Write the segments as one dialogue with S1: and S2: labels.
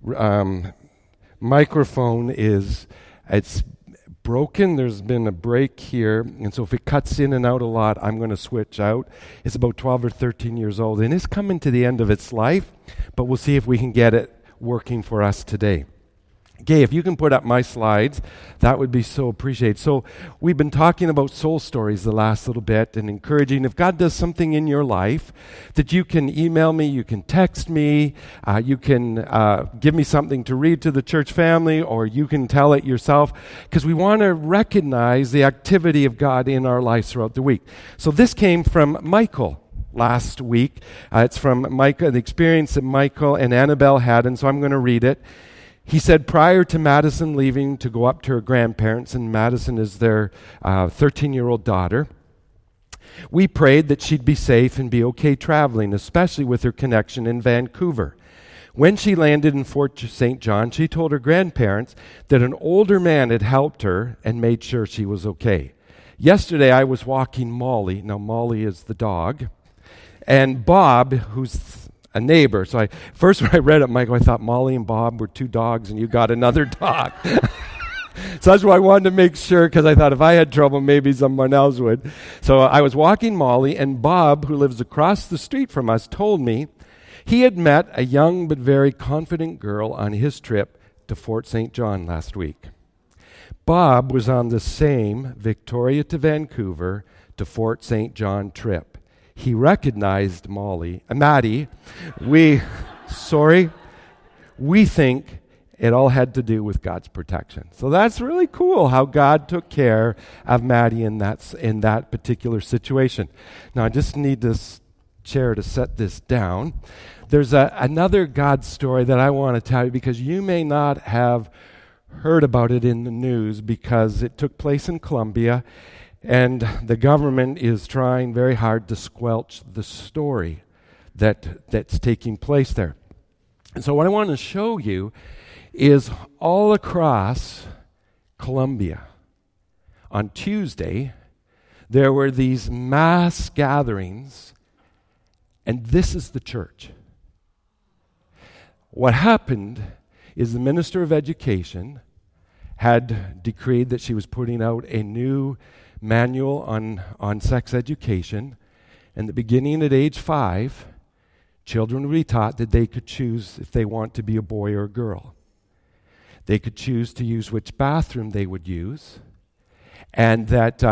S1: microphone it's broken. There's been a break here, and so if it cuts in and out a lot, I'm going to switch out. It's about 12 or 13 years old, and it's coming to the end of its life, but we'll see if we can get it working for us today. Okay, if you can put up my slides, that would be so appreciated. So we've been talking about soul stories the last little bit and encouraging if God does something in your life that you can email me, you can text me, you can give me something to read to the church family, or you can tell it yourself, because we want to recognize the activity of God in our lives throughout the week. So this came from Michael last week. It's from Michael, the experience that Michael and Annabelle had, and so I'm going to read it. He said, prior to Madison leaving to go up to her grandparents, and Madison is their 13-year-old daughter, we prayed that she'd be safe and be okay traveling, especially with her connection in Vancouver. When she landed in Fort St. John, she told her grandparents that an older man had helped her and made sure she was okay. Yesterday, I was walking Molly. Now, Molly is the dog. And Bob, who's a neighbor. So when I read it, Michael, I thought Molly and Bob were two dogs and you got another dog. So that's why I wanted to make sure, because I thought if I had trouble, maybe someone else would. So I was walking Molly, and Bob, who lives across the street from us, told me he had met a young but very confident girl on his trip to Fort St. John last week. Bob was on the same Victoria to Vancouver to Fort St. John trip. He recognized Maddie. We think it all had to do with God's protection. So that's really cool how God took care of Maddie in that particular situation. Now I just need this chair to set this down. There's another God story that I want to tell you, because you may not have heard about it in the news, because it took place in Colombia. And the government is trying very hard to squelch the story that's taking place there. And so what I want to show you is all across Colombia, on Tuesday, there were these mass gatherings, and this is the church. What happened is the Minister of Education had decreed that she was putting out a new manual on sex education, and the beginning at age 5, children would be taught that they could choose if they want to be a boy or a girl. They could choose to use which bathroom they would use, and that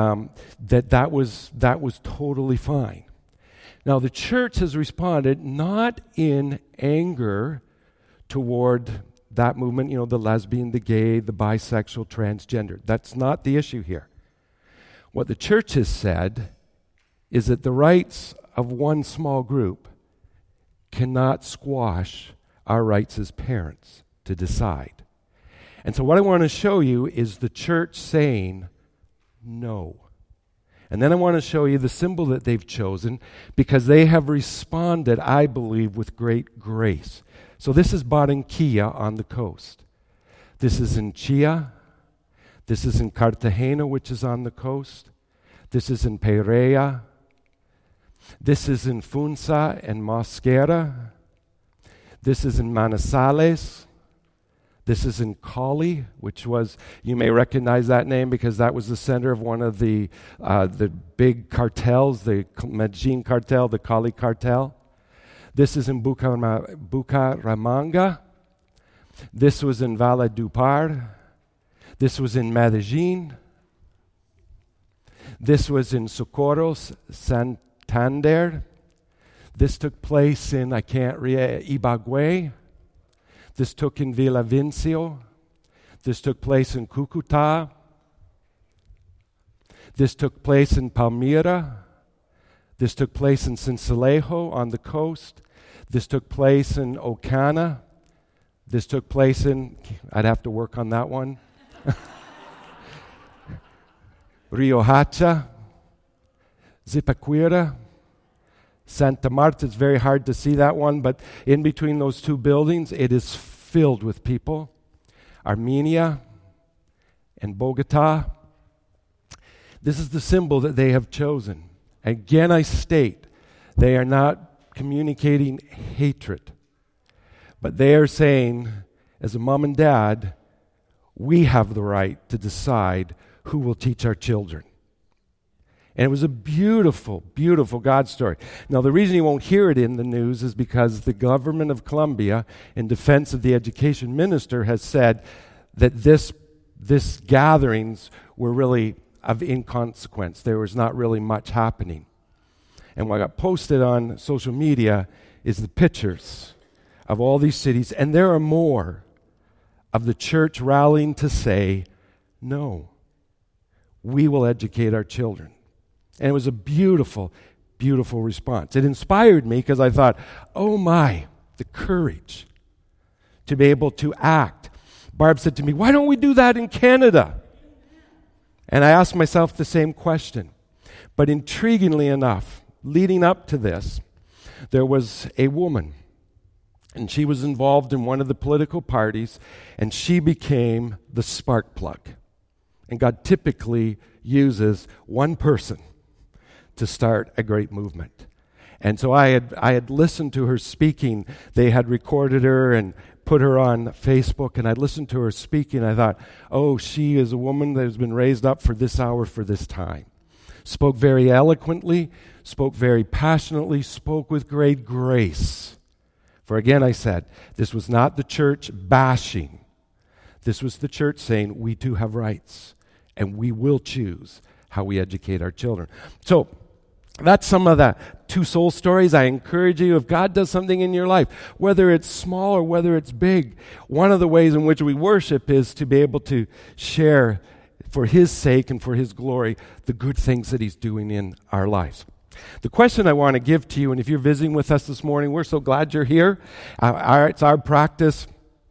S1: was totally fine. Now the church has responded not in anger toward that movement, the lesbian, the gay, the bisexual, transgender. That's not the issue here. What the church has said is that the rights of one small group cannot squash our rights as parents to decide. And so what I want to show you is the church saying no. And then I want to show you the symbol that they've chosen, because they have responded, I believe, with great grace. So this is Barranquilla on the coast. This is in Chía. This is in Cartagena, which is on the coast. This is in Pereira. This is in Funza and Mosquera. This is in Manizales. This is in Cali, which was, you may recognize that name because that was the center of one of the big cartels, the Medellin cartel, the Cali cartel. This is in Bucaramanga. This was in Valledupar. This was in Medellin. This was in Socorro, Santander. This took place in, Ibagué. This took in Villavicencio. This took place in Cúcuta. This took place in Palmira. This took place in Sincelejo on the coast. This took place in Ocana. This took place in, I'd have to work on that one. Riohacha, Zipaquira, Santa Marta. It's very hard to see that one, but in between those two buildings, it is filled with people. Armenia and Bogota. This is the symbol that they have chosen. Again, I state, they are not communicating hatred, but they are saying as a mom and dad, we have the right to decide who will teach our children. And it was a beautiful, beautiful God story. Now, the reason you won't hear it in the news is because the government of Colombia, in defense of the education minister, has said that this gatherings were really of inconsequence. There was not really much happening. And what got posted on social media is the pictures of all these cities, and there are more of the church rallying to say, no, we will educate our children. And it was a beautiful, beautiful response. It inspired me because I thought, oh my, the courage to be able to act. Barb said to me, why don't we do that in Canada? And I asked myself the same question. But intriguingly enough, leading up to this, there was a woman, and she was involved in one of the political parties, and she became the spark plug. And God typically uses one person to start a great movement. And so I had listened to her speaking. They had recorded her and put her on Facebook, and I listened to her speaking. I thought, oh, she is a woman that has been raised up for this hour, for this time. Spoke very eloquently, spoke very passionately, spoke with great grace. For again, I said, this was not the church bashing. This was the church saying, we too have rights, and we will choose how we educate our children. So, that's some of the two soul stories. I encourage you, if God does something in your life, whether it's small or whether it's big, one of the ways in which we worship is to be able to share for His sake and for His glory the good things that He's doing in our lives. The question I want to give to you, and if you're visiting with us this morning, we're so glad you're here. It's our practice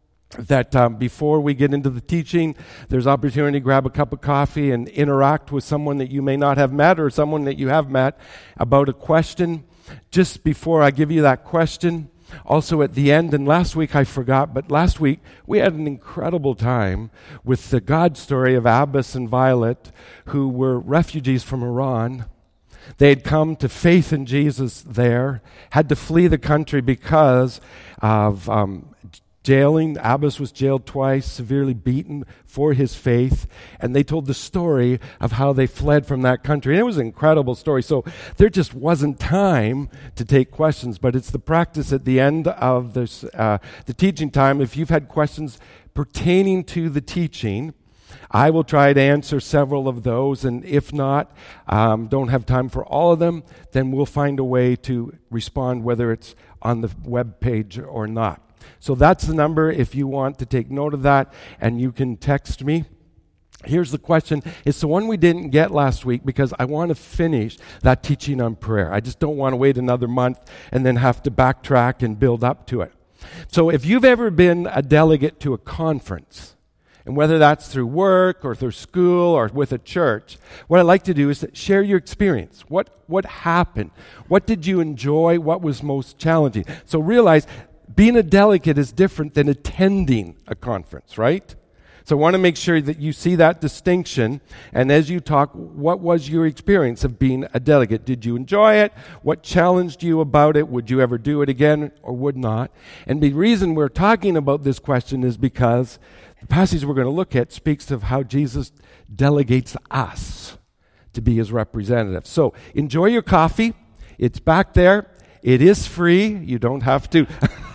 S1: that before we get into the teaching, there's opportunity to grab a cup of coffee and interact with someone that you may not have met or someone that you have met about a question. Just before I give you that question, also at the end, and last week I forgot, but last week we had an incredible time with the God story of Abbas and Violet, who were refugees from Iran. They had come to faith in Jesus there, had to flee the country because of jailing. Abbas was jailed twice, severely beaten for his faith, and they told the story of how they fled from that country. And it was an incredible story. So there just wasn't time to take questions, but it's the practice at the end of this, the teaching time. If you've had questions pertaining to the teaching, I will try to answer several of those, and if not, don't have time for all of them, then we'll find a way to respond, whether it's on the web page or not. So that's the number if you want to take note of that, and you can text me. Here's the question. It's the one we didn't get last week because I want to finish that teaching on prayer. I just don't want to wait another month and then have to backtrack and build up to it. So if you've ever been a delegate to a conference, and whether that's through work or through school or with a church, what I'd like to do is to share your experience. What happened? What did you enjoy? What was most challenging? So realize being a delegate is different than attending a conference, right? So I want to make sure that you see that distinction. And as you talk, what was your experience of being a delegate? Did you enjoy it? What challenged you about it? Would you ever do it again or would not? And the reason we're talking about this question is because the passage we're going to look at speaks of how Jesus delegates us to be His representatives. So enjoy your coffee. It's back there. It is free. You don't have to.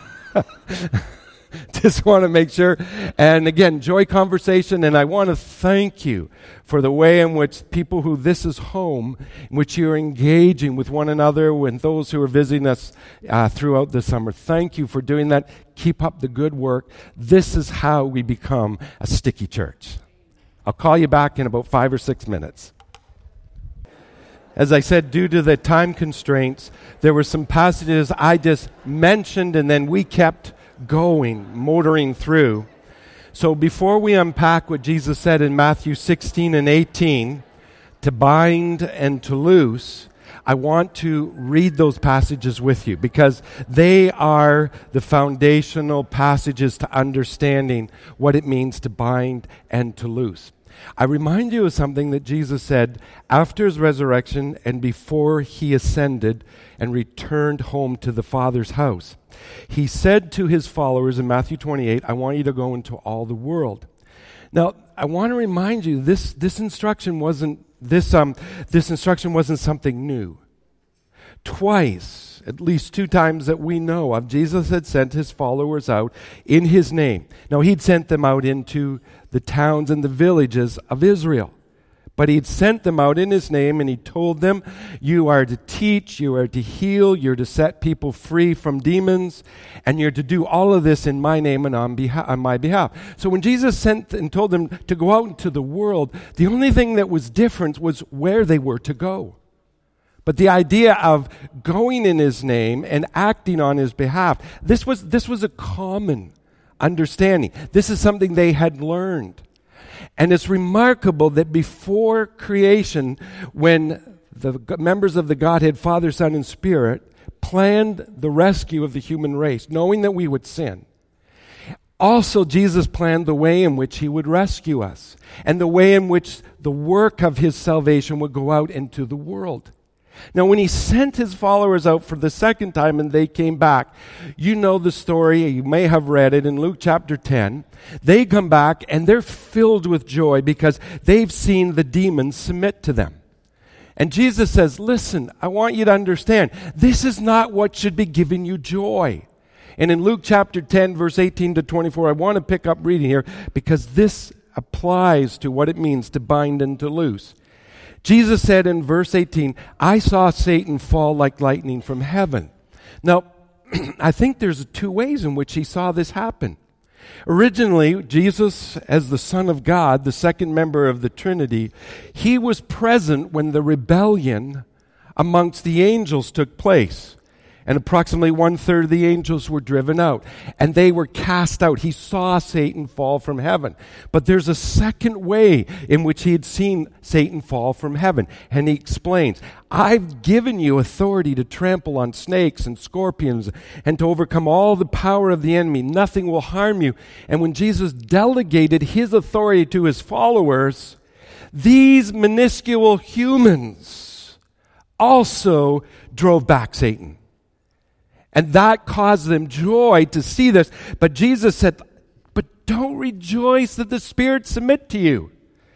S1: Just want to make sure. And again, enjoy conversation. And I want to thank you for the way in which people who this is home, in which you're engaging with one another, with those who are visiting us throughout the summer. Thank you for doing that. Keep up the good work. This is how we become a sticky church. I'll call you back in about 5 or 6 minutes. As I said, due to the time constraints, there were some passages I just mentioned and then we kept going, motoring through. So before we unpack what Jesus said in Matthew 16 and 18, to bind and to loose, I want to read those passages with you because they are the foundational passages to understanding what it means to bind and to loose. I remind you of something that Jesus said after his resurrection and before he ascended and returned home to the Father's house. He said to his followers in Matthew 28, I want you to go into all the world. Now, I want to remind you, this instruction wasn't something new. Twice, at least 2 times that we know of, Jesus had sent his followers out in his name. Now, he'd sent them out into the towns and the villages of Israel. But he'd sent them out in his name, and he told them, you are to teach, you are to heal, you're to set people free from demons, and you're to do all of this in my name and on my behalf. So when Jesus sent and told them to go out into the world, the only thing that was different was where they were to go. But the idea of going in his name and acting on his behalf, this was a common understanding. This is something they had learned. And it's remarkable that before creation, when the members of the Godhead, Father, Son, and Spirit, planned the rescue of the human race, knowing that we would sin, also Jesus planned the way in which he would rescue us and the way in which the work of his salvation would go out into the world. Now, when he sent his followers out for the second time and they came back, you know the story, you may have read it in Luke chapter 10. They come back and they're filled with joy because they've seen the demons submit to them. And Jesus says, listen, I want you to understand, this is not what should be giving you joy. And in Luke chapter 10, verse 18 to 24, I want to pick up reading here because this applies to what it means to bind and to loose. Jesus said in verse 18, I saw Satan fall like lightning from heaven. Now, I think there's 2 ways in which he saw this happen. Originally, Jesus, as the Son of God, the second member of the Trinity, he was present when the rebellion amongst the angels took place. And approximately 1/3 of the angels were driven out. And they were cast out. He saw Satan fall from heaven. But there's a second way in which he had seen Satan fall from heaven. And he explains, I've given you authority to trample on snakes and scorpions and to overcome all the power of the enemy. Nothing will harm you. And when Jesus delegated his authority to his followers, these minuscule humans also drove back Satan. And that caused them joy to see this. But Jesus said, but don't rejoice that the spirits submit to you.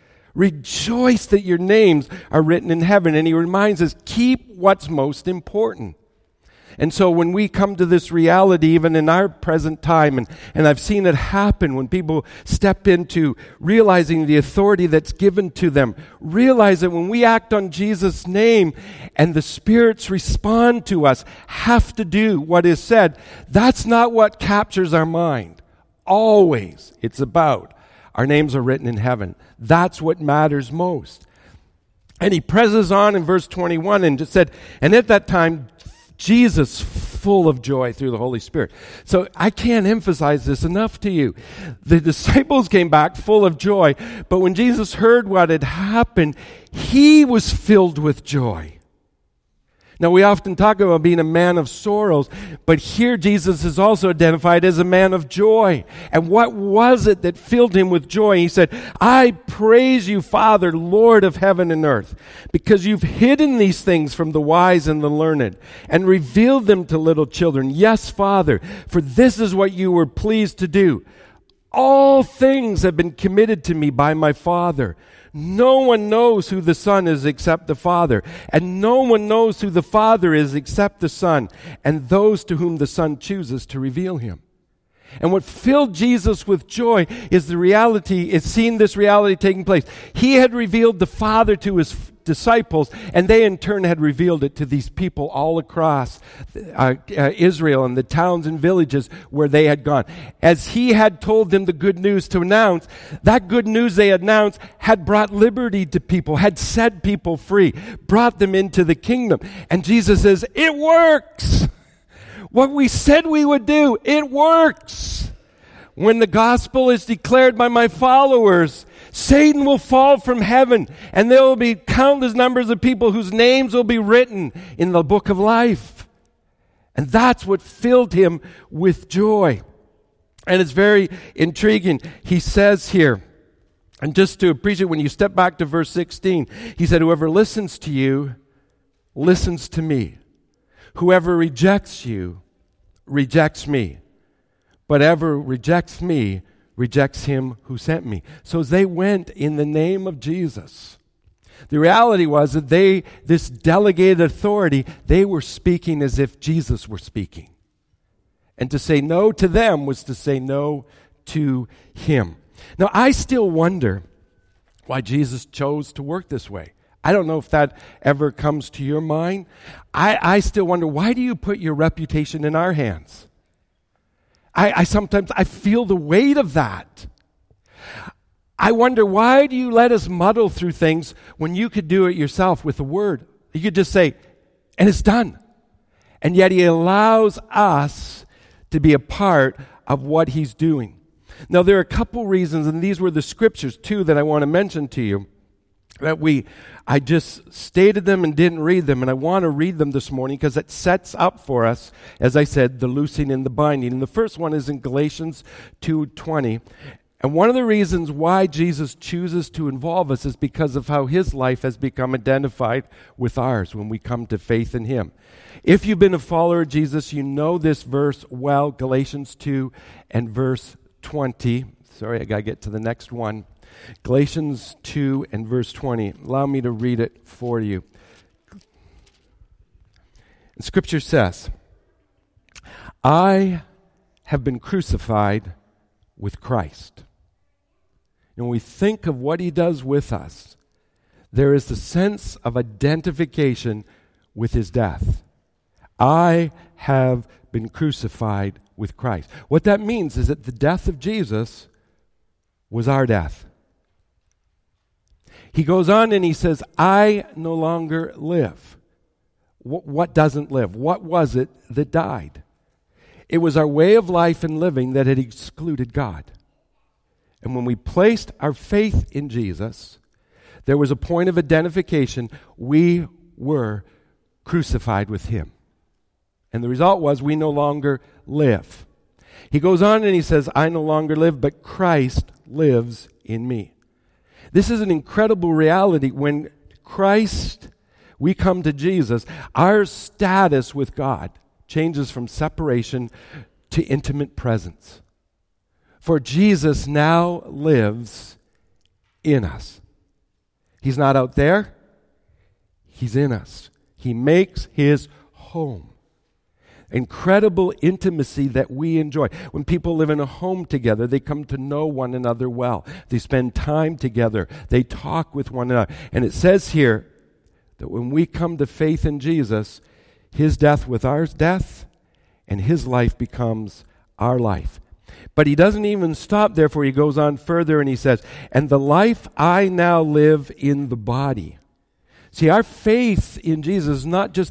S1: Rejoice that your names are written in heaven. And he reminds us, keep what's most important. And so when we come to this reality, even in our present time, and I've seen it happen when people step into realizing the authority that's given to them, realize that when we act on Jesus' name and the spirits respond to us, have to do what is said, that's not what captures our mind. Always it's about our names are written in heaven. That's what matters most. And he presses on in verse 21 and just said, and at that time, Jesus full of joy through the Holy Spirit. So I can't emphasize this enough to you. The disciples came back full of joy, but when Jesus heard what had happened, he was filled with joy. Now, we often talk about being a man of sorrows, but here Jesus is also identified as a man of joy. And what was it that filled him with joy? He said, I praise you, Father, Lord of heaven and earth, because you've hidden these things from the wise and the learned and revealed them to little children. Yes, Father, for this is what you were pleased to do. All things have been committed to me by my Father. No one knows who the Son is except the Father, and no one knows who the Father is except the Son, and those to whom the Son chooses to reveal him. And what filled Jesus with joy is seeing this reality taking place. He had revealed the Father to his disciples, and they in turn had revealed it to these people all across Israel and the towns and villages where they had gone. As he had told them the good news to announce, that good news they announced had brought liberty to people, had set people free, brought them into the kingdom. And Jesus says, it works! What we said we would do, it works! When the gospel is declared by my followers, Satan will fall from heaven, and there will be countless numbers of people whose names will be written in the book of life. And that's what filled him with joy. And it's very intriguing. He says here And just to appreciate, when you step back to verse 16, he said, whoever listens to you listens to me. Whoever rejects you rejects me. But whoever rejects me rejects him who sent me. So as they went in the name of Jesus, the reality was that this delegated authority, they were speaking as if Jesus were speaking. And to say no to them was to say no to him. Now, I still wonder why Jesus chose to work this way. I don't know if that ever comes to your mind. I still wonder, why do you put your reputation in our hands? I sometimes feel the weight of that. I wonder, why do you let us muddle through things when you could do it yourself with a word? You could just say, and it's done. And yet he allows us to be a part of what he's doing. Now, there are a couple reasons, and these were the scriptures, too, that I want to mention to you. I just stated them and didn't read them, and I want to read them this morning because it sets up for us, as I said, the loosing and the binding. And the first one is in Galatians 2:20. And one of the reasons why Jesus chooses to involve us is because of how his life has become identified with ours when we come to faith in him. If you've been a follower of Jesus, you know this verse well, Galatians 2 and verse 20. Sorry, I got to get to the next one. Galatians 2 and verse 20. Allow me to read it for you. Scripture says, I have been crucified with Christ. And when we think of what he does with us, there is the sense of identification with his death. I have been crucified with Christ. What that means is that the death of Jesus was our death. He goes on and he says, I no longer live. What doesn't live? What was it that died? It was our way of life and living that had excluded God. And when we placed our faith in Jesus, there was a point of identification. We were crucified with him. And the result was we no longer live. He goes on and he says, I no longer live, but Christ lives in me. This is an incredible reality. When we come to Jesus, our status with God changes from separation to intimate presence. For Jesus now lives in us. He's not out there. He's in us. He makes his home. Incredible intimacy that we enjoy. When people live in a home together, they come to know one another well. They spend time together. They talk with one another. And it says here that when we come to faith in Jesus, his death with our death, and his life becomes our life. But he doesn't even stop there, for he goes on further and he says, and the life I now live in the body. See, our faith in Jesus is not just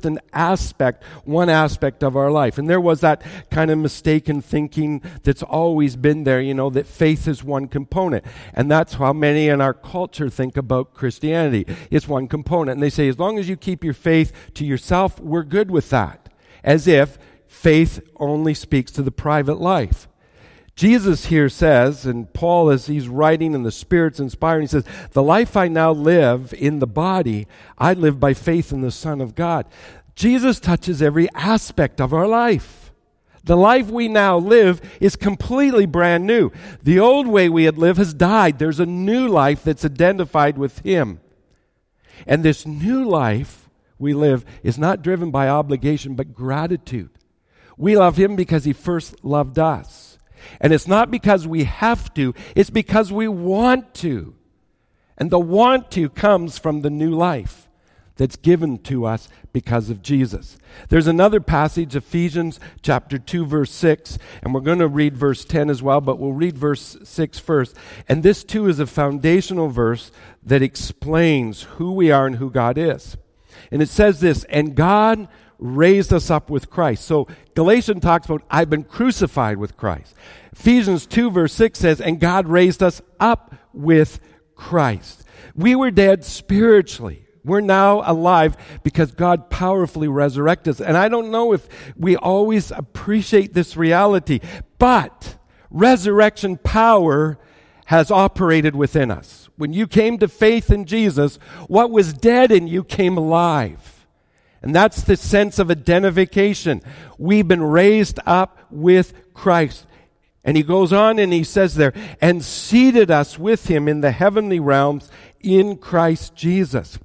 S1: one aspect of our life. And there was that kind of mistaken thinking that's always been there, that faith is one component. And that's how many in our culture think about Christianity. It's one component. And they say, as long as you keep your faith to yourself, we're good with that. As if faith only speaks to the private life. Jesus here says, and Paul, as he's writing and the Spirit's inspiring, he says, the life I now live in the body, I live by faith in the Son of God. Jesus touches every aspect of our life. The life we now live is completely brand new. The old way we had lived has died. There's a new life that's identified with him. And this new life we live is not driven by obligation, but gratitude. We love him because he first loved us. And it's not because we have to, it's because we want to. And the want to comes from the new life that's given to us because of Jesus. There's another passage, Ephesians chapter 2, verse 6, and we're going to read verse 10 as well, but we'll read verse 6 first. And this too is a foundational verse that explains who we are and who God is. And it says this, and God raised us up with Christ. So Galatians talks about, I've been crucified with Christ. Ephesians 2 verse 6 says, and God raised us up with Christ. We were dead spiritually. We're now alive because God powerfully resurrected us. And I don't know if we always appreciate this reality, but resurrection power has operated within us. When you came to faith in Jesus, what was dead in you came alive. And that's the sense of identification. We've been raised up with Christ. And he goes on and he says there, and seated us with him in the heavenly realms in Christ Jesus.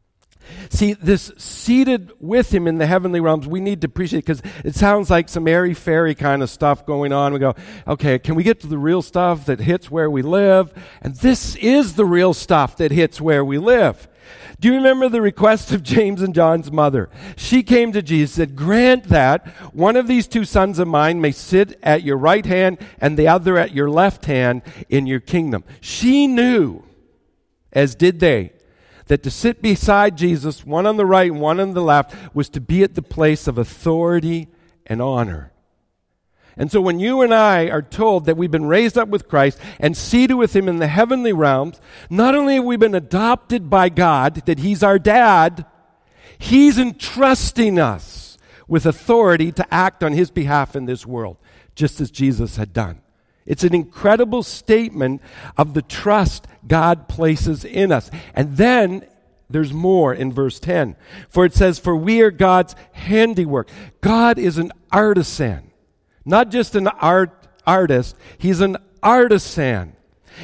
S1: See, this seated with him in the heavenly realms, we need to appreciate because it sounds like some airy-fairy kind of stuff going on. We go, okay, can we get to the real stuff that hits where we live? And this is the real stuff that hits where we live. Do you remember the request of James and John's mother? She came to Jesus and said, grant that one of these two sons of mine may sit at your right hand and the other at your left hand in your kingdom. She knew, as did they, that to sit beside Jesus, one on the right and one on the left, was to be at the place of authority and honor. And so when you and I are told that we've been raised up with Christ and seated with him in the heavenly realms, not only have we been adopted by God, that he's our dad, he's entrusting us with authority to act on his behalf in this world, just as Jesus had done. It's an incredible statement of the trust God places in us. And then there's more in verse 10. For it says, for we are God's handiwork. God is an artisan. Not just an artist, he's an artisan.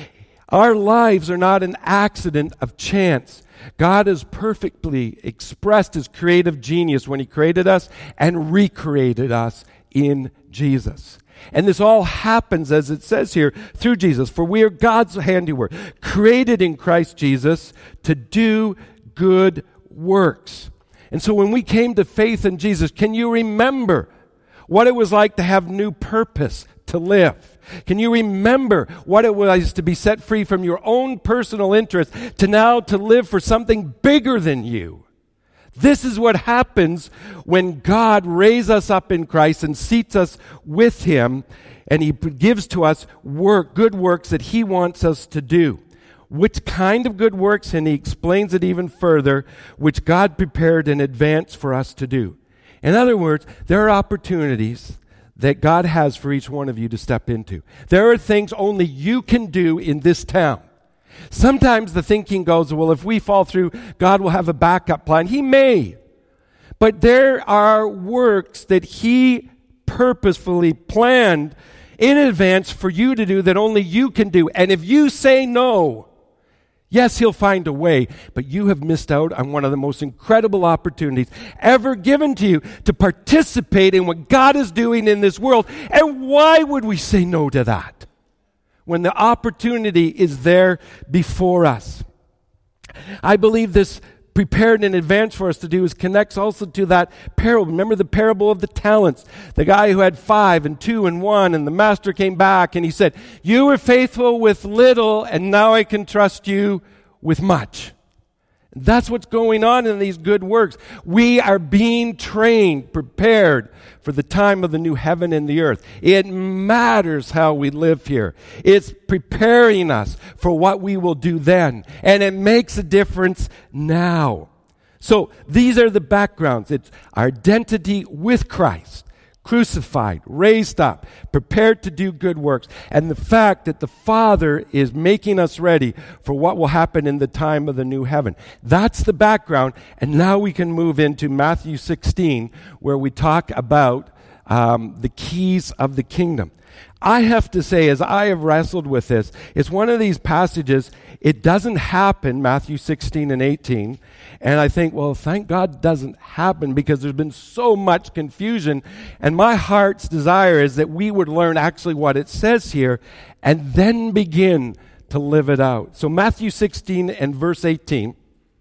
S1: Our lives are not an accident of chance. God has perfectly expressed his creative genius when he created us and recreated us in Jesus. And this all happens, as it says here, through Jesus. For we are God's handiwork, created in Christ Jesus to do good works. And so when we came to faith in Jesus, can you remember what it was like to have new purpose to live? Can you remember what it was to be set free from your own personal interest to now to live for something bigger than you? This is what happens when God raises us up in Christ and seats us with him, and he gives to us good works that he wants us to do. Which kind of good works? And he explains it even further, which God prepared in advance for us to do. In other words, there are opportunities that God has for each one of you to step into. There are things only you can do in this town. Sometimes the thinking goes, well, if we fall through, God will have a backup plan. He may. But there are works that he purposefully planned in advance for you to do that only you can do. And if you say no, yes, he'll find a way, but you have missed out on one of the most incredible opportunities ever given to you to participate in what God is doing in this world. And why would we say no to that when the opportunity is there before us? I believe this prepared in advance for us to do is connects also to that parable. Remember the parable of the talents? The guy who had 5 and 2 and 1, and the master came back and he said, you were faithful with little, and now I can trust you with much. That's what's going on in these good works. We are being trained, prepared for the time of the new heaven and the earth. It matters how we live here. It's preparing us for what we will do then. And it makes a difference now. So these are the backgrounds. It's our identity with Christ. Crucified, raised up, prepared to do good works, and the fact that the Father is making us ready for what will happen in the time of the new heaven. That's the background, and now we can move into Matthew 16, where we talk about the keys of the kingdom. I have to say, as I have wrestled with this, it's one of these passages, it doesn't happen, Matthew 16 and 18, and I think, well, thank God it doesn't happen because there's been so much confusion, and my heart's desire is that we would learn actually what it says here and then begin to live it out. So Matthew 16 and verse 18,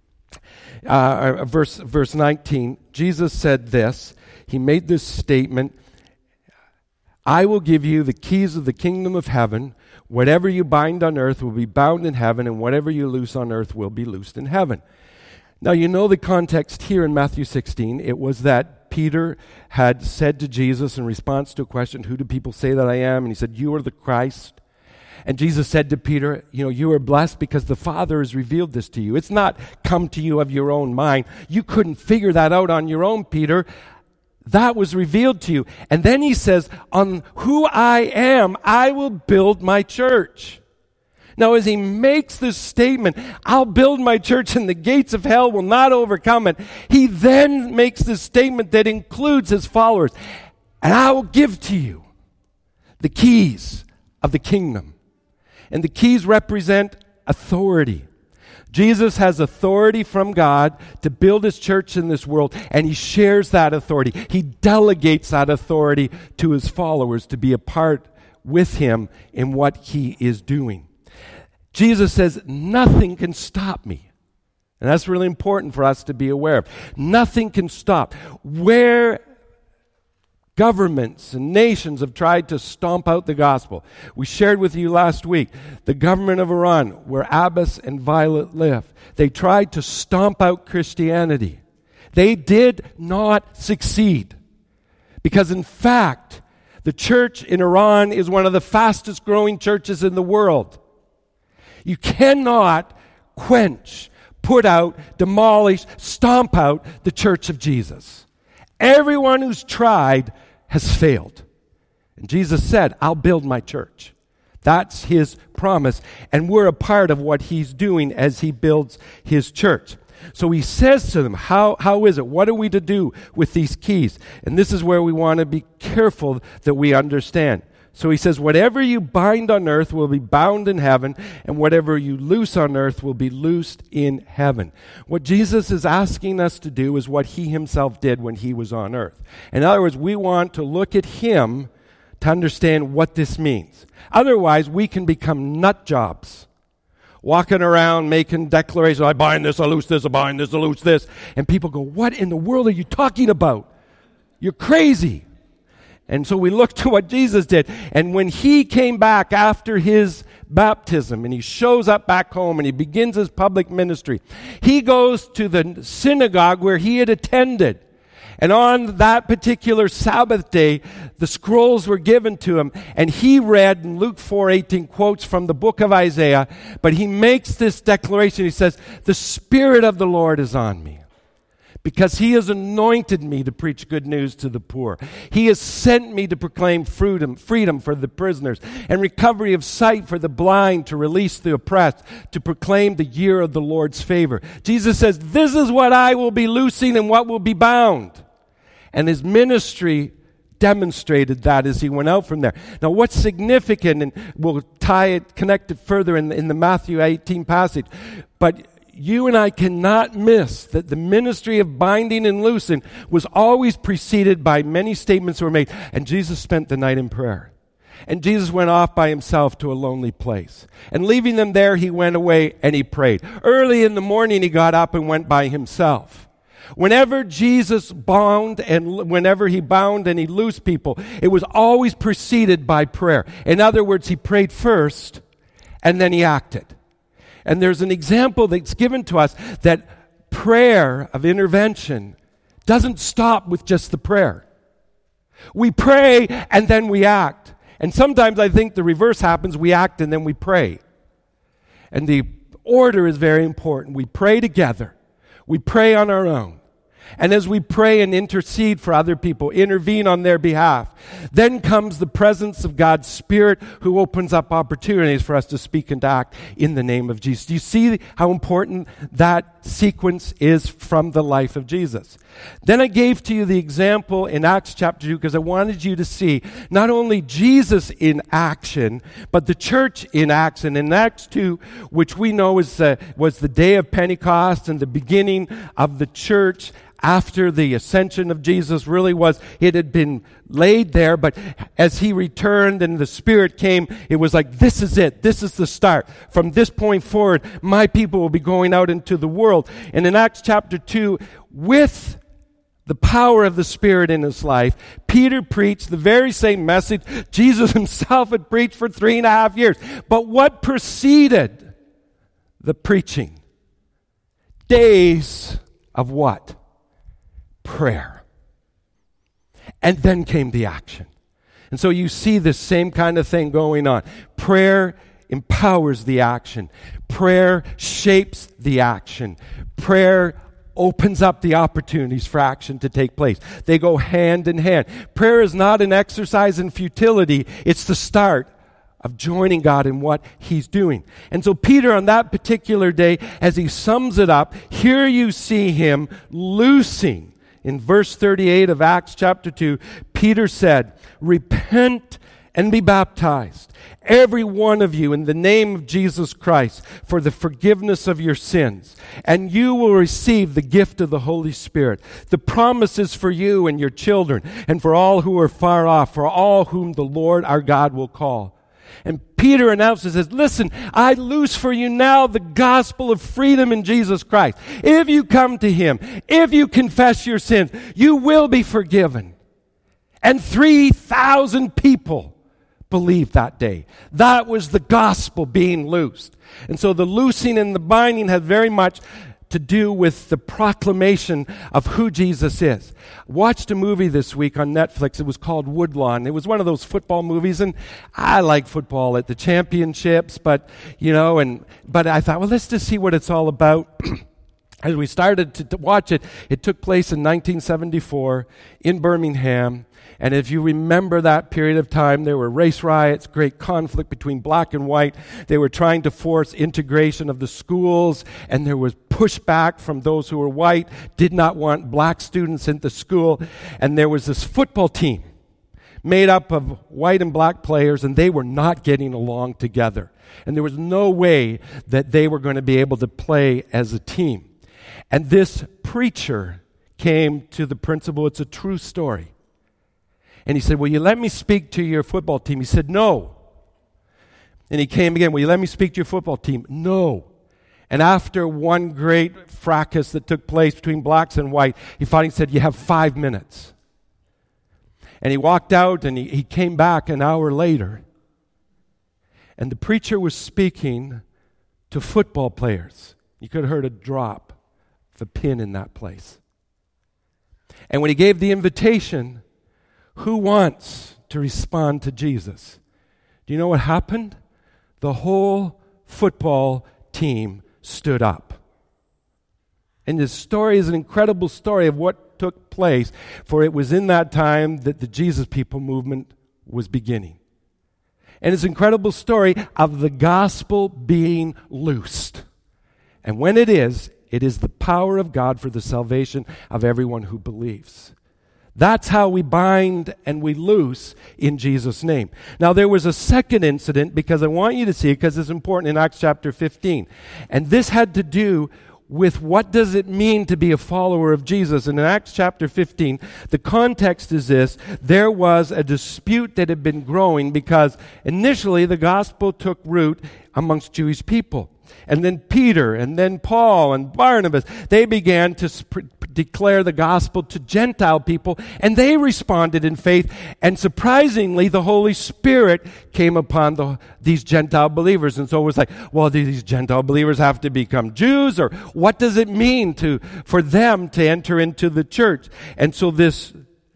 S1: verse 19, Jesus said this, he made this statement, I will give you the keys of the kingdom of heaven. Whatever you bind on earth will be bound in heaven, and whatever you loose on earth will be loosed in heaven. Now, you know the context here in Matthew 16. It was that Peter had said to Jesus in response to a question, who do people say that I am? And he said, you are the Christ. And Jesus said to Peter, you are blessed because the Father has revealed this to you. It's not come to you of your own mind. You couldn't figure that out on your own, Peter. That was revealed to you. And then he says, on who I am, I will build my church. Now, as he makes this statement, I'll build my church and the gates of hell will not overcome it, he then makes this statement that includes his followers. And I will give to you the keys of the kingdom. And the keys represent authority. Jesus has authority from God to build his church in this world, and he shares that authority. He delegates that authority to his followers to be a part with him in what he is doing. Jesus says, nothing can stop me. And that's really important for us to be aware of. Nothing can stop. Where governments and nations have tried to stomp out the gospel. We shared with you last week the government of Iran, where Abbas and Violet live. They tried to stomp out Christianity. They did not succeed. Because in fact, the church in Iran is one of the fastest growing churches in the world. You cannot quench, put out, demolish, stomp out the church of Jesus. Everyone who's tried has failed. And Jesus said, I'll build my church. That's his promise. And we're a part of what he's doing as he builds his church. So he says to them, how is it? What are we to do with these keys? And this is where we want to be careful that we understand. So he says, whatever you bind on earth will be bound in heaven, and whatever you loose on earth will be loosed in heaven. What Jesus is asking us to do is what he himself did when he was on earth. In other words, we want to look at him to understand what this means. Otherwise, we can become nut jobs, walking around making declarations, I bind this, I loose this, I bind this, I loose this. And people go, what in the world are you talking about? You're crazy. And so we look to what Jesus did. And when he came back after his baptism and he shows up back home and he begins his public ministry, he goes to the synagogue where he had attended. And on that particular Sabbath day, the scrolls were given to him, and he read in Luke 4:18 quotes from the book of Isaiah, but he makes this declaration. He says, the Spirit of the Lord is on me, because he has anointed me to preach good news to the poor. He has sent me to proclaim freedom for the prisoners and recovery of sight for the blind, to release the oppressed, to proclaim the year of the Lord's favor. Jesus says, this is what I will be loosing and what will be bound. And his ministry demonstrated that as he went out from there. Now, what's significant, and we'll connect it further in the Matthew 18 passage, but you and I cannot miss that the ministry of binding and loosing was always preceded by many statements that were made. And Jesus spent the night in prayer. And Jesus went off by himself to a lonely place. And leaving them there, he went away and he prayed. Early in the morning, he got up and went by himself. Whenever Jesus bound and whenever he bound and he loosed people, it was always preceded by prayer. In other words, he prayed first and then he acted. And there's an example that's given to us that prayer of intervention doesn't stop with just the prayer. We pray and then we act. And sometimes I think the reverse happens. We act and then we pray. And the order is very important. We pray together. We pray on our own. And as we pray and intercede for other people, intervene on their behalf, then comes the presence of God's Spirit, who opens up opportunities for us to speak and to act in the name of Jesus. Do you see how important that sequence is from the life of Jesus? Then I gave to you the example in Acts chapter 2 because I wanted you to see not only Jesus in action, but the church in action. In Acts 2, which we know was the day of Pentecost and the beginning of the church after the ascension of Jesus, really was, it had been laid there, but as he returned and the Spirit came, it was like, this is it. This is the start. From this point forward, my people will be going out into the world. And in Acts chapter 2, with the power of the Spirit in his life, Peter preached the very same message Jesus himself had preached for 3.5 years. But what preceded the preaching? Days of what? Prayer. And then came the action. And so you see this same kind of thing going on. Prayer empowers the action. Prayer shapes the action. Prayer opens up the opportunities for action to take place. They go hand in hand. Prayer is not an exercise in futility. It's the start of joining God in what he's doing. And so Peter, on that particular day, as he sums it up, here you see him loosing. In verse 38 of Acts chapter 2, Peter said, "Repent and be baptized, every one of you, in the name of Jesus Christ, for the forgiveness of your sins, and you will receive the gift of the Holy Spirit. The promise is for you and your children, and for all who are far off, for all whom the Lord our God will call." And Peter announces, says, "Listen, I loose for you now the gospel of freedom in Jesus Christ. If you come to him, if you confess your sins, you will be forgiven." And 3,000 people believed that day. That was the gospel being loosed. And so the loosing and the binding had very much to do with the proclamation of who Jesus is. Watched a movie this week on Netflix. It was called Woodlawn. It was one of those football movies, and I like football at the championships, but I thought, well, let's just see what it's all about. As we started to watch it, it took place in 1974 in Birmingham. And if you remember that period of time, there were race riots, great conflict between black and white. They were trying to force integration of the schools, and there was pushback from those who were white, did not want black students into school. And there was this football team made up of white and black players, and they were not getting along together. And there was no way that they were going to be able to play as a team. And this preacher came to the principal. It's a true story. And he said, "Will you let me speak to your football team?" He said, "No." And he came again, "Will you let me speak to your football team?" "No." And after one great fracas that took place between blacks and white, he finally said, "You have 5 minutes." And he walked out, and he came back an hour later. And the preacher was speaking to football players. You could have heard a drop of a pin in that place. And when he gave the invitation, who wants to respond to Jesus? Do you know what happened? The whole football team stood up. And this story is an incredible story of what took place, for it was in that time that the Jesus People movement was beginning. And it's an incredible story of the gospel being loosed. And when it is the power of God for the salvation of everyone who believes. That's how we bind and we loose in Jesus' name. Now, there was a second incident, because I want you to see it, because it's important, in Acts chapter 15. And this had to do with what does it mean to be a follower of Jesus. And in Acts chapter 15, the context is this: there was a dispute that had been growing because initially the gospel took root amongst Jewish people. And then Peter and then Paul and Barnabas, they began to declare the gospel to Gentile people, and they responded in faith. And surprisingly, the Holy Spirit came upon these Gentile believers. And so it was like, well, do these Gentile believers have to become Jews? Or what does it mean for them to enter into the church? And so this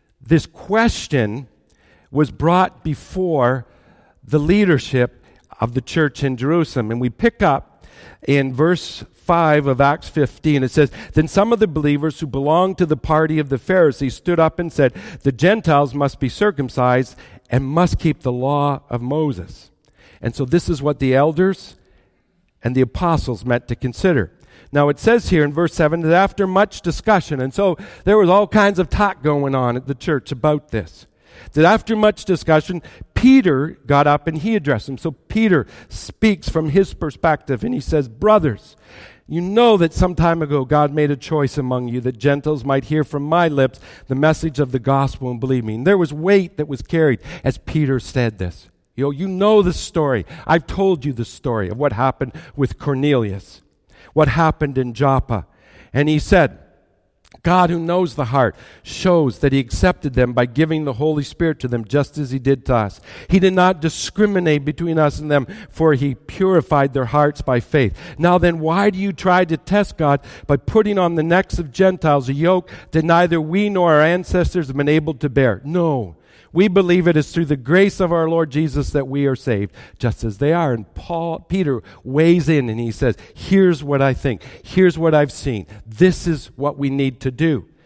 S1: question was brought before the leadership of the church in Jerusalem. And we pick up in verse 5 of Acts 15, it says, "Then some of the believers who belonged to the party of the Pharisees stood up and said, 'The Gentiles must be circumcised and must keep the law of Moses.'" And so this is what the elders and the apostles meant to consider. Now it says here in verse 7 that after much discussion, and so there was all kinds of talk going on at the church about this, that after much discussion, Peter got up and he addressed them. So Peter speaks from his perspective, and he says, "Brothers, you know that some time ago God made a choice among you that Gentiles might hear from my lips the message of the gospel and believe me." And there was weight that was carried as Peter said this. You know the story. I've told you the story of what happened with Cornelius, what happened in Joppa. And he said, God, who knows the heart, shows that he accepted them by giving the Holy Spirit to them just as he did to us. He did not discriminate between us and them, for he purified their hearts by faith. Now then, why do you try to test God by putting on the necks of Gentiles a yoke that neither we nor our ancestors have been able to bear? No. We believe it is through the grace of our Lord Jesus that we are saved, just as they are. And Peter weighs in and he says, here's what I think. Here's what I've seen. This is what we need to do.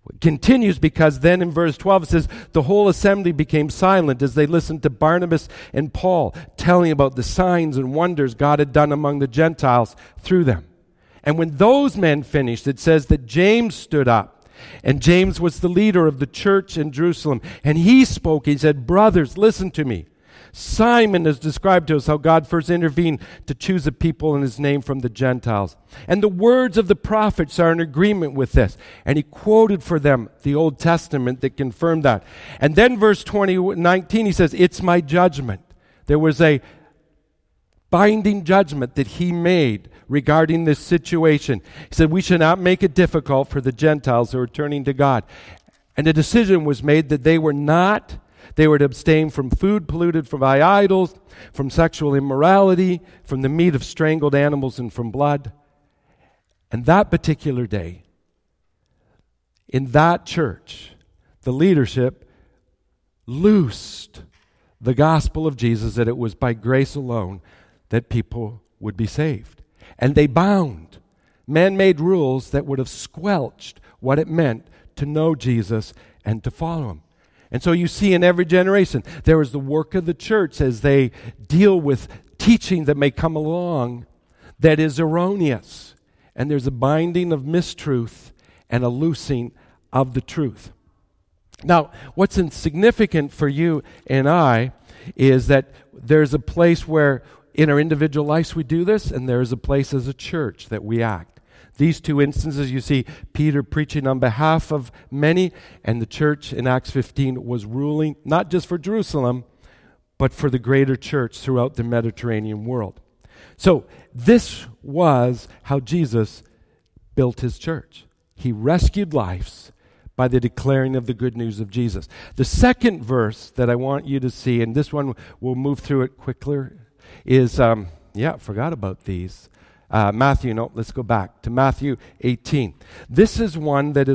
S1: It continues because then in verse 12 it says, the whole assembly became silent as they listened to Barnabas and Paul telling about the signs and wonders God had done among the Gentiles through them. And when those men finished, it says that James stood up. And James was the leader of the church in Jerusalem. And he spoke. He said, brothers, listen to me. Simon has described to us how God first intervened to choose a people in his name from the Gentiles. And the words of the prophets are in agreement with this. And he quoted for them the Old Testament that confirmed that. And then verse 19, he says, it's my judgment. There was a binding judgment that he made regarding this situation. He said, we should not make it difficult for the Gentiles who are turning to God. And the decision was made that they were to abstain from food polluted by idols, from sexual immorality, from the meat of strangled animals, and from blood. And that particular day, in that church, the leadership loosed the gospel of Jesus, that it was by grace alone that people would be saved. And they bound man-made rules that would have squelched what it meant to know Jesus and to follow him. And so you see in every generation, there is the work of the church as they deal with teaching that may come along that is erroneous. And there's a binding of mistruth and a loosing of the truth. Now, what's significant for you and I is that there's a place where in our individual lives we do this, and there is a place as a church that we act. These two instances, you see Peter preaching on behalf of many, and the church in Acts 15 was ruling not just for Jerusalem, but for the greater church throughout the Mediterranean world. So this was how Jesus built his church. He rescued lives by the declaring of the good news of Jesus. The second verse that I want you to see, and this one we'll move through it quicker, is, forgot about these. Let's go back to Matthew 18. This is one that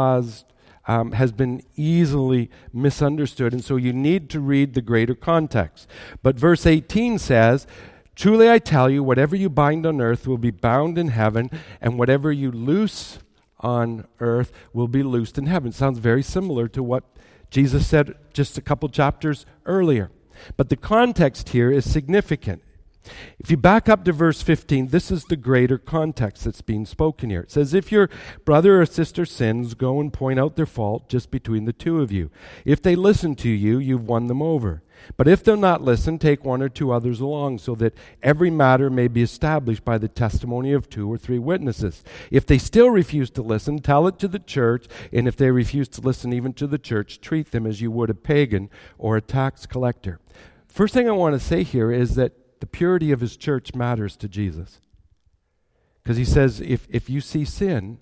S1: has been easily misunderstood, and so you need to read the greater context. But verse 18 says, truly I tell you, whatever you bind on earth will be bound in heaven, and whatever you loose on earth will be loosed in heaven. Sounds very similar to what Jesus said just a couple chapters earlier. But the context here is significant. If you back up to verse 15, this is the greater context that's being spoken here. It says, if your brother or sister sins, go and point out their fault just between the two of you. If they listen to you, you've won them over. But if they'll not listen, take one or two others along, so that every matter may be established by the testimony of 2 or 3 witnesses. If they still refuse to listen, tell it to the church, and if they refuse to listen even to the church, treat them as you would a pagan or a tax collector. First thing I want to say here is that the purity of his church matters to Jesus. Because he says, if you see sin,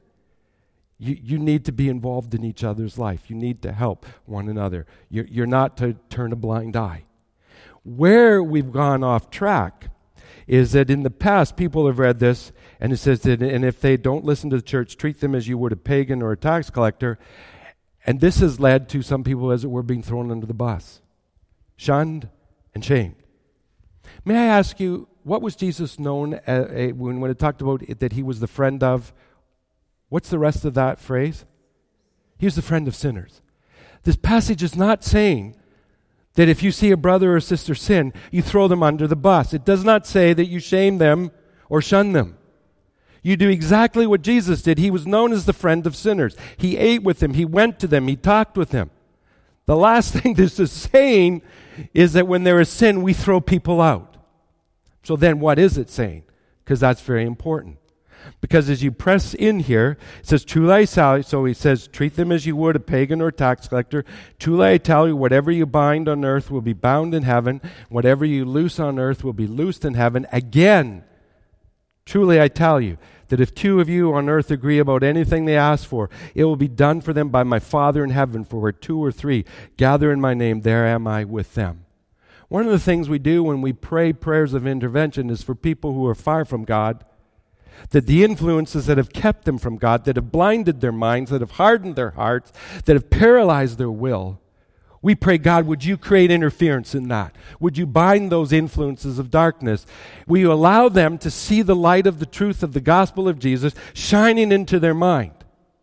S1: you need to be involved in each other's life. You need to help one another. You're not to turn a blind eye. Where we've gone off track is that in the past, people have read this, and it says that, and if they don't listen to the church, treat them as you would a pagan or a tax collector. And this has led to some people, as it were, being thrown under the bus, shunned and shamed. May I ask you, what was Jesus known when it talked about that he was the friend of? What's the rest of that phrase? He was the friend of sinners. This passage is not saying that if you see a brother or sister sin, you throw them under the bus. It does not say that you shame them or shun them. You do exactly what Jesus did. He was known as the friend of sinners. He ate with them. He went to them. He talked with them. The last thing this is saying is that when there is sin, we throw people out. So then what is it saying? Because that's very important. Because as you press in here, it says, truly I tell you, so he says, treat them as you would a pagan or a tax collector. Truly I tell you, whatever you bind on earth will be bound in heaven. Whatever you loose on earth will be loosed in heaven. Again, truly I tell you, that if 2 of you on earth agree about anything they ask for, it will be done for them by my Father in heaven. For where 2 or 3 gather in my name, there am I with them. One of the things we do when we pray prayers of intervention is for people who are far from God, that the influences that have kept them from God, that have blinded their minds, that have hardened their hearts, that have paralyzed their will, we pray, God, would you create interference in that? Would you bind those influences of darkness? Will you allow them to see the light of the truth of the gospel of Jesus shining into their mind?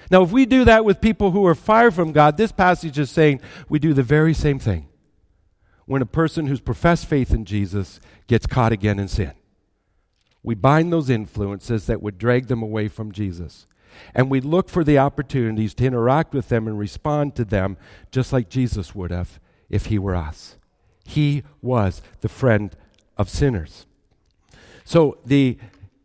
S1: Now, if we do that with people who are far from God, this passage is saying we do the very same thing when a person who's professed faith in Jesus gets caught again in sin. We bind those influences that would drag them away from Jesus. And we look for the opportunities to interact with them and respond to them just like Jesus would have if he were us. He was the friend of sinners. So the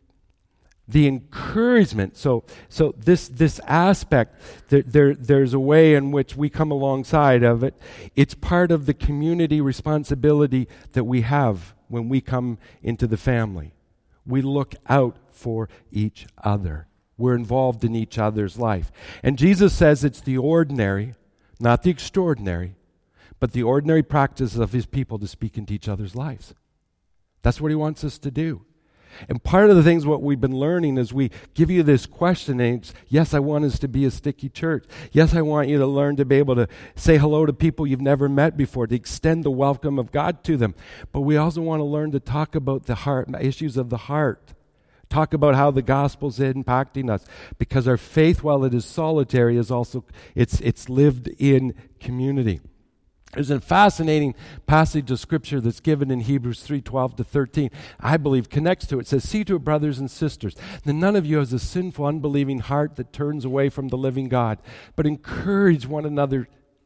S1: encouragement, so this aspect, there's a way in which we come alongside of it. It's part of the community responsibility that we have when we come into the family. We look out for each other. We're involved in each other's life. And Jesus says it's the ordinary, not the extraordinary, but the ordinary practice of his people to speak into each other's lives. That's what he wants us to do. And part of the things what we've been learning is we give you this question, and it's, yes, I want us to be a sticky church. Yes, I want you to learn to be able to say hello to people you've never met before, to extend the welcome of God to them. But we also want to learn to talk about the heart, issues of the heart. Talk about how the gospel's impacting us, because our faith, while it is solitary, is also it's lived in community. There's a fascinating passage of Scripture that's given in Hebrews 3:12-13. I believe connects to it. It says, "See to it, brothers and sisters, that none of you has a sinful, unbelieving heart that turns away from the living God, but encourage one another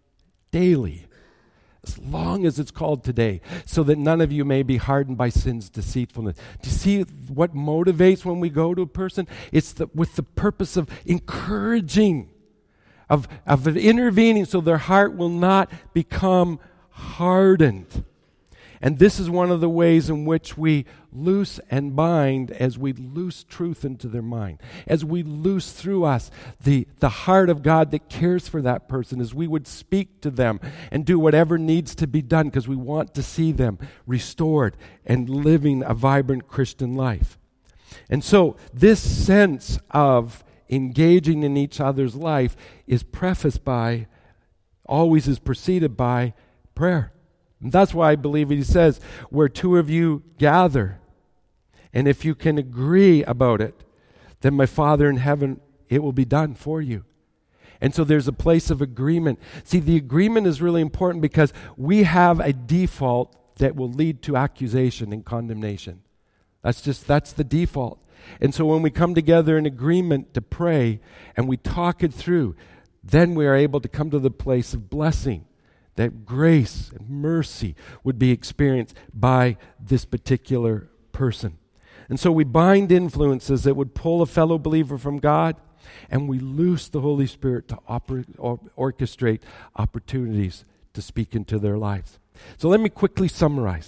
S1: daily, as long as it's called today, so that none of you may be hardened by sin's deceitfulness." Do you see what motivates when we go to a person? It's with the purpose of encouraging, of intervening so their heart will not become hardened. And this is one of the ways in which we loose and bind, as we loose truth into their mind, as we loose through us the heart of God that cares for that person, as we would speak to them and do whatever needs to be done because we want to see them restored and living a vibrant Christian life. And so this sense of engaging in each other's life is prefaced by, always is preceded by prayer. And that's why I believe he says, where two of you gather, and if you can agree about it, then my Father in heaven, it will be done for you. And so there's a place of agreement. See, the agreement is really important because we have a default that will lead to accusation and condemnation. That's the default. And so when we come together in agreement to pray and we talk it through, then we are able to come to the place of blessing, that grace and mercy would be experienced by this particular person. And so we bind influences that would pull a fellow believer from God, and we loose the Holy Spirit to orchestrate opportunities to speak into their lives. So let me quickly summarize.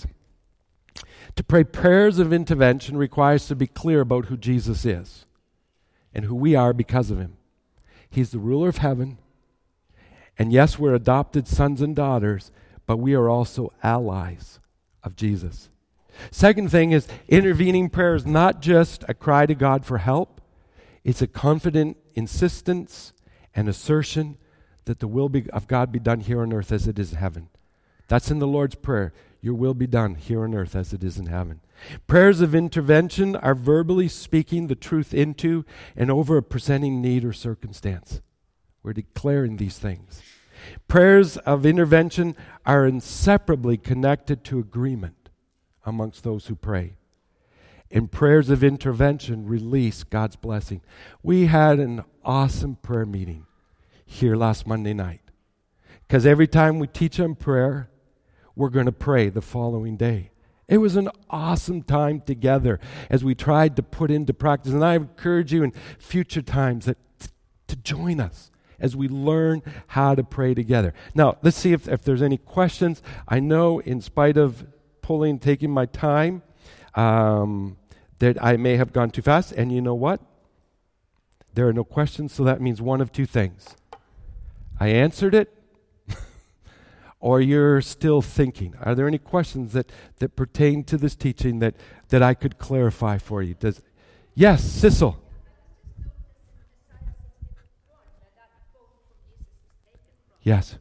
S1: To pray prayers of intervention requires to be clear about who Jesus is and who we are because of him. He's the ruler of heaven. And yes, we're adopted sons and daughters, but we are also allies of Jesus. Second thing is, intervening prayer is not just a cry to God for help. It's a confident insistence and assertion that the will of God be done here on earth as it is in heaven. That's in the Lord's Prayer. Your will be done here on earth as it is in heaven. Prayers of intervention are verbally speaking the truth into and over a presenting need or circumstance. We're declaring these things. Prayers of intervention are inseparably connected to agreement amongst those who pray. And prayers of intervention release God's blessing. We had an awesome prayer meeting here last Monday night. Because every time we teach on prayer, we're going to pray the following day. It was an awesome time together as we tried to put into practice. And I encourage you in future times to join us as we learn how to pray together. Now, let's see if there's any questions. I know in spite of taking my time, that I may have gone too fast. And you know what? There are no questions, so that means one of two things. I answered it, or you're still thinking. Are there any questions that pertain to this teaching that I could clarify for you? Yes, Sissel. Yes.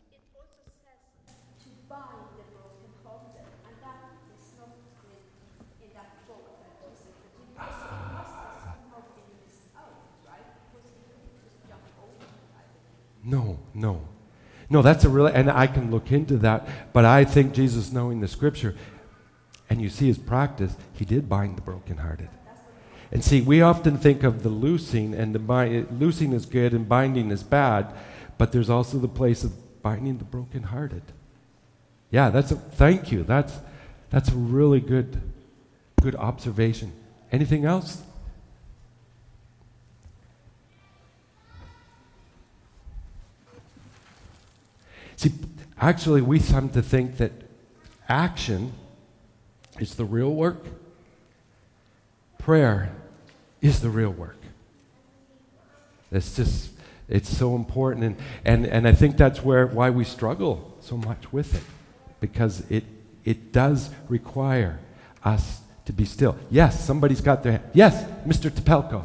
S1: No, no. No, that's a really, and I can look into that, but I think Jesus, knowing the scripture, and you see his practice, he did bind the brokenhearted. And see, we often think of the loosing, and loosing is good and binding is bad, but there's also the place of binding the brokenhearted. Yeah, thank you. That's a really good observation. Anything else? See, actually, we come to think that action is the real work. Prayer is the real work. It's so important. And I think that's why we struggle so much with it. Because it does require us to be still. Yes, somebody's got their hand. Yes, Mr. Topelko.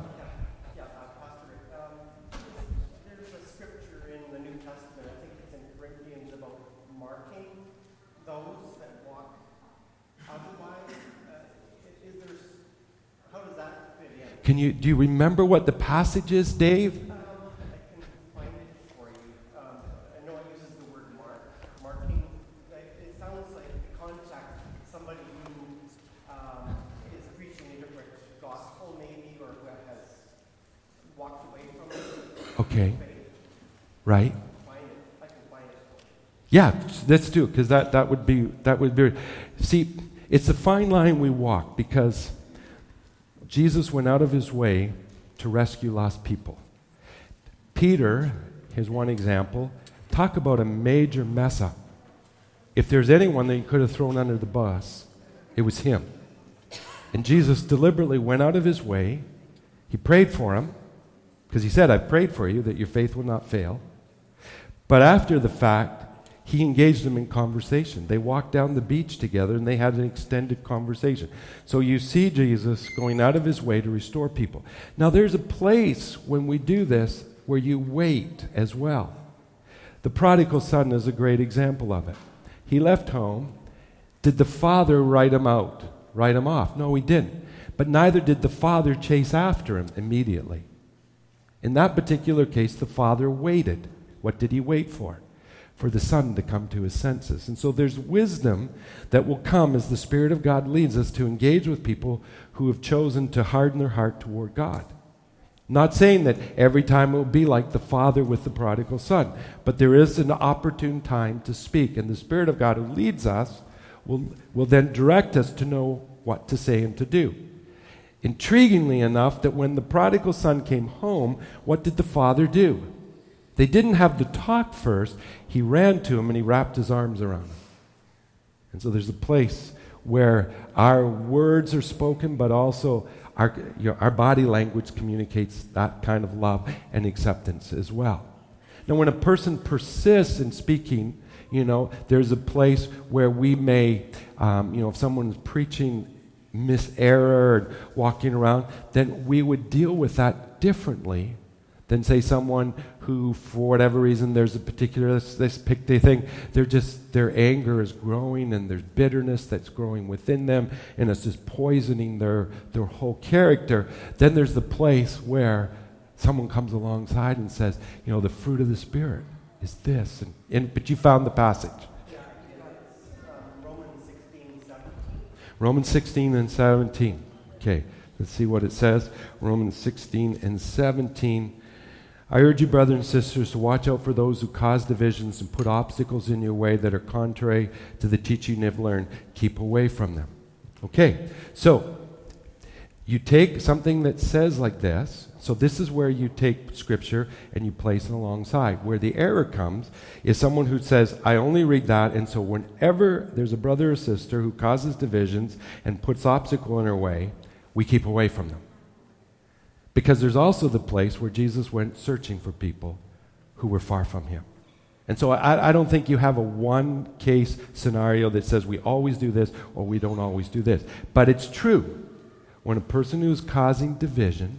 S1: Do you remember what the passage is, Dave?
S2: I can find it for you. I know it uses the word marking. It sounds like contact somebody who is preaching a different gospel, maybe, or who has walked away from it.
S1: Okay. Right.
S2: I can find it for you.
S1: Yeah, let's do it, because that would be. See, it's a fine line we walk, because Jesus went out of his way to rescue lost people. Peter, here's one example, talk about a major mess up. If there's anyone that he could have thrown under the bus, it was him. And Jesus deliberately went out of his way. He prayed for him, because he said, I've prayed for you that your faith will not fail. But after the fact, he engaged them in conversation. They walked down the beach together and they had an extended conversation. So you see Jesus going out of his way to restore people. Now there's a place when we do this where you wait as well. The prodigal son is a great example of it. He left home. Did the father write him out, write him off? No, he didn't. But neither did the father chase after him immediately. In that particular case, the father waited. What did he wait for? For the son to come to his senses. And so there's wisdom that will come as the Spirit of God leads us to engage with people who have chosen to harden their heart toward God. Not saying that every time it will be like the father with the prodigal son, but there is an opportune time to speak, and the Spirit of God who leads us will then direct us to know what to say and to do. Intriguingly enough, that when the prodigal son came home, what did the father do? They didn't have the talk first. He ran to him and he wrapped his arms around him. And so there's a place where our words are spoken, but also our body language communicates that kind of love and acceptance as well. Now, when a person persists in speaking, there's a place where we may, if someone is preaching error and walking around, then we would deal with that differently than, say, someone who, for whatever reason, there's a particular, they think their anger is growing and there's bitterness that's growing within them and it's just poisoning their whole character. Then there's the place where someone comes alongside and says, the fruit of the Spirit is this. But you found the passage.
S2: Yeah, it's Romans 16:17.
S1: Romans 16 and 17. Okay, let's see what it says. Romans 16 and 17. I urge you, brothers and sisters, to watch out for those who cause divisions and put obstacles in your way that are contrary to the teaching you've learned. Keep away from them. Okay, so you take something that says like this. So this is where you take Scripture and you place it alongside. Where the error comes is someone who says, I only read that, and so whenever there's a brother or sister who causes divisions and puts obstacle in our way, we keep away from them. Because there's also the place where Jesus went searching for people who were far from him. And so I don't think you have a one-case scenario that says we always do this or we don't always do this. But it's true. When a person who's causing division,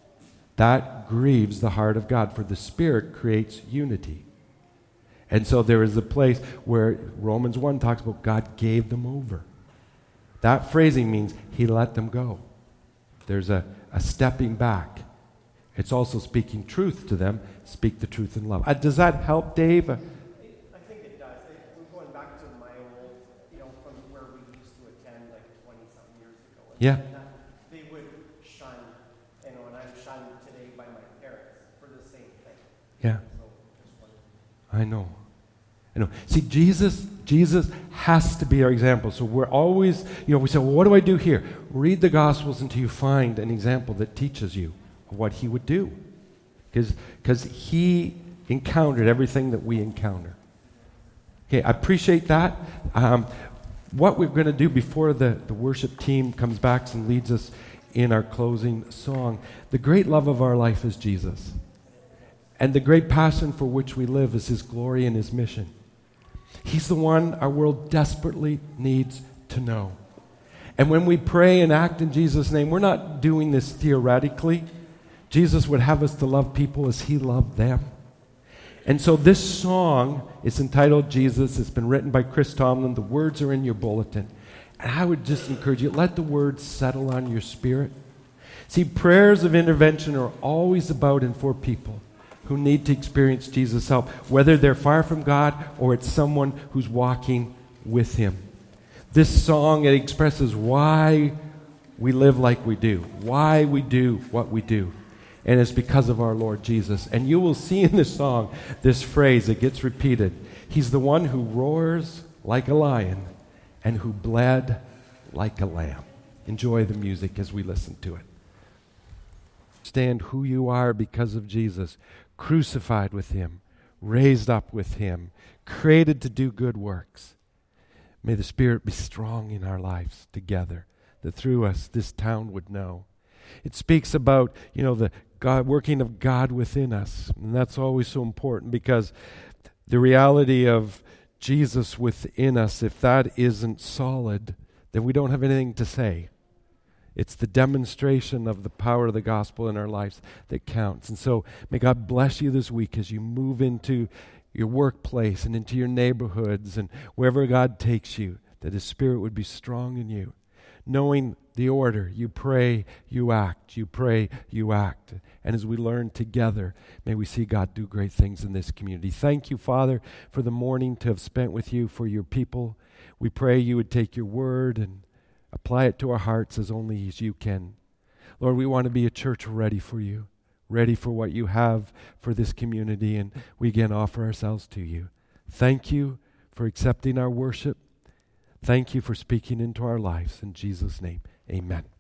S1: that grieves the heart of God, for the Spirit creates unity. And so there is a place where Romans 1 talks about God gave them over. That phrasing means he let them go. There's a stepping back. It's also speaking truth to them. Speak the truth in love. Does that help, Dave?
S2: I think it does. We're going back to my old, from where we used to attend like 20-something years ago.
S1: Yeah.
S2: They would shun, and I'm shunned today by my parents for the same thing.
S1: Yeah.
S2: So,
S1: I know. See, Jesus has to be our example. So we're always, we say, well, what do I do here? Read the Gospels until you find an example that teaches you what he would do. Because he encountered everything that we encounter. Okay, I appreciate that. What we're going to do before the worship team comes back and leads us in our closing song, the great love of our life is Jesus. And the great passion for which we live is his glory and his mission. He's the one our world desperately needs to know. And when we pray and act in Jesus' name, we're not doing this theoretically. Jesus would have us to love people as he loved them. And so this song is entitled Jesus. It's been written by Chris Tomlin. The words are in your bulletin. And I would just encourage you, let the words settle on your spirit. See, prayers of intervention are always about and for people who need to experience Jesus' help, whether they're far from God or it's someone who's walking with him. This song, it expresses why we live like we do, why we do what we do. And it's because of our Lord Jesus. And you will see in this song this phrase that gets repeated. He's the one who roars like a lion and who bled like a lamb. Enjoy the music as we listen to it. Understand who you are because of Jesus. Crucified with him, raised up with him, created to do good works. May the Spirit be strong in our lives together, that through us this town would know. It speaks about, the God working of God within us. And that's always so important, because the reality of Jesus within us, if that isn't solid, then we don't have anything to say. It's the demonstration of the power of the gospel in our lives that counts. And so may God bless you this week as you move into your workplace and into your neighborhoods and wherever God takes you, that his Spirit would be strong in you. Knowing the order, you pray, you act, you pray, you act. And as we learn together, may we see God do great things in this community. Thank you, Father, for the morning to have spent with you, for your people. We pray you would take your word and apply it to our hearts as only as you can. Lord, we want to be a church ready for you, ready for what you have for this community, and we again offer ourselves to you. Thank you for accepting our worship. Thank you for speaking into our lives. In Jesus' name, amen.